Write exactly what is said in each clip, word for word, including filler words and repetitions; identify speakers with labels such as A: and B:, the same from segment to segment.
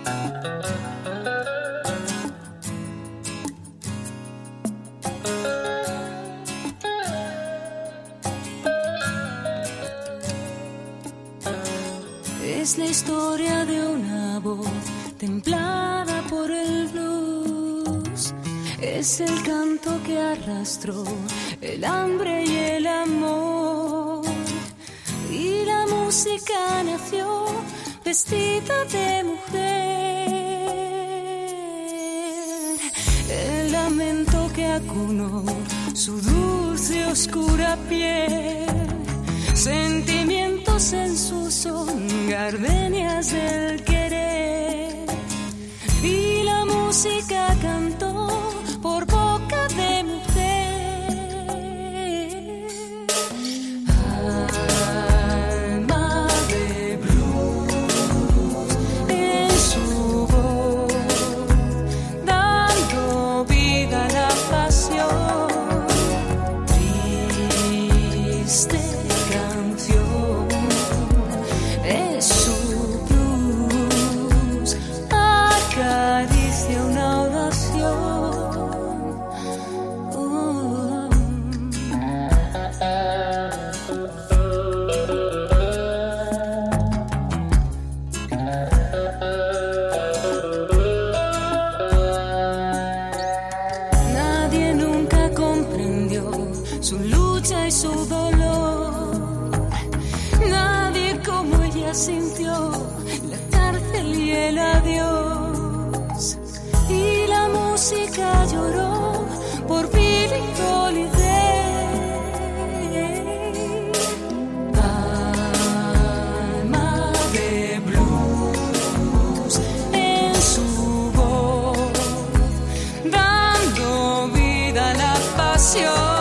A: Es la historia de una voz templada por el blues. Es el canto que arrastró el hambre y el amor. Y la música nació vestida de mujer. El lamento que acunó su dulce oscura piel. Sentimientos en su son, gardenias del querer. Y la música cantó por boca de mujer. Alma de blues en su voz, dando vida a la pasión. Triste canción es su blues, acaricia una oración. Oh. Nadie nunca comprendió su lucha y su dolor. Nadie como ella sintió la cárcel y el adiós. Y la música lloró por Billie Holiday. Alma de blues en su voz, dando vida a la pasión.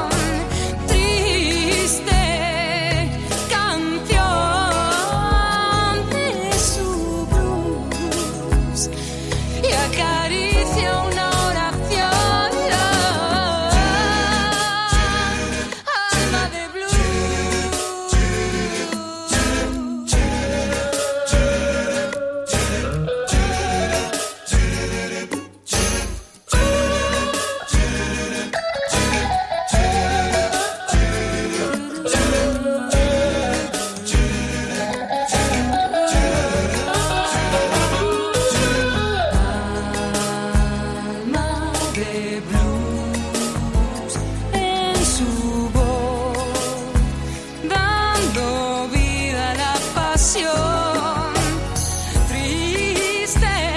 A: De blues en su voz, dando vida a la pasión. Triste